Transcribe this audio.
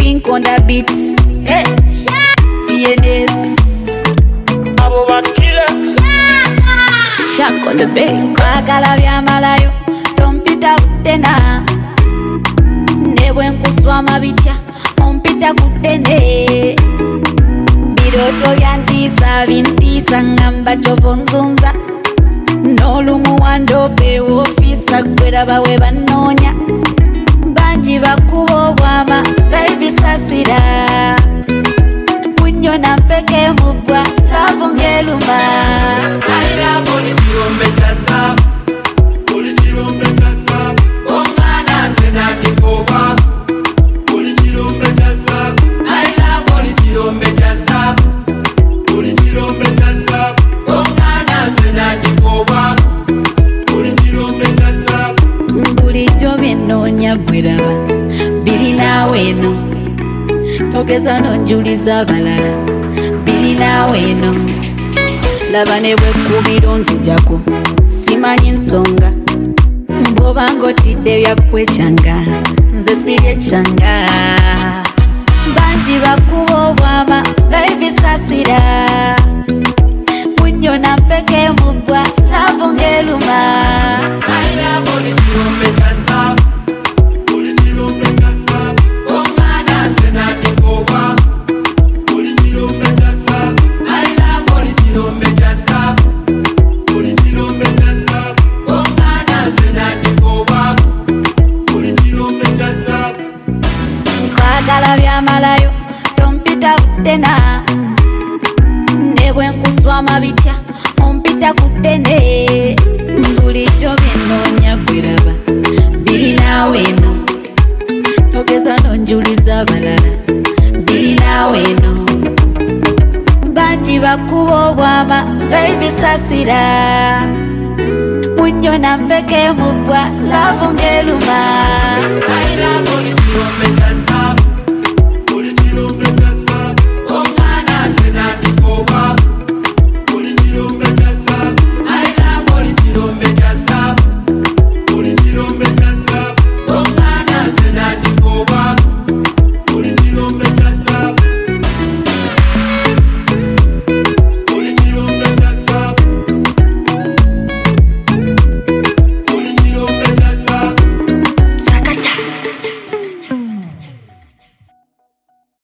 Ink on the beat. Hey. TNS. Abo bakila. Shaq on the beat. Kwagala bya malayo. Tompita kutena. Newe nkuswama bitya. Ompita kutene. Biroto byantisa bintisa ngamba chobonzunza. Nolumu wandope ofisa gwera bawe banonya. Banji bakubo bwama baby sasira. Munyo na mpeke mubwa love ngeluma. I love only chirombe chasa. Only chirombe chasa. Omana zena difoba. Only chirombe chasa. I love only chirombe chasa. Only chirombe chasa. Omana zena difoba. Only chirombe chasa. Bulijjo byenonya bweraba biri naawe eno togeza nonjuliza balala biri naawe eno laba ne bwekubiro nzijako simanyi nsonga bw'obanga otidde byakwekyanga nze siryekyanga bangi bakuba obwama babisasira munyo na mpeke mubwa lavo ngeluma. I love only chirombe chasa. Only chirombe chasa. Omana zena difoba. Only chirombe chasa. I love only chirombe chasa. Only chirombe chasa. Omana zena difoba. Only chirombe chasa. Kwagala bya malayo tompita kutena. Nebwe nkuswama bitya ompita kutene. Bulijjo byenonya gweraba biri naawe eno togeza nonjuliza balala biri naawe eno bangi bakuba obwama babisasira munyo na mpeke mubwa lavo ngeluma. I love only chirombe chasa.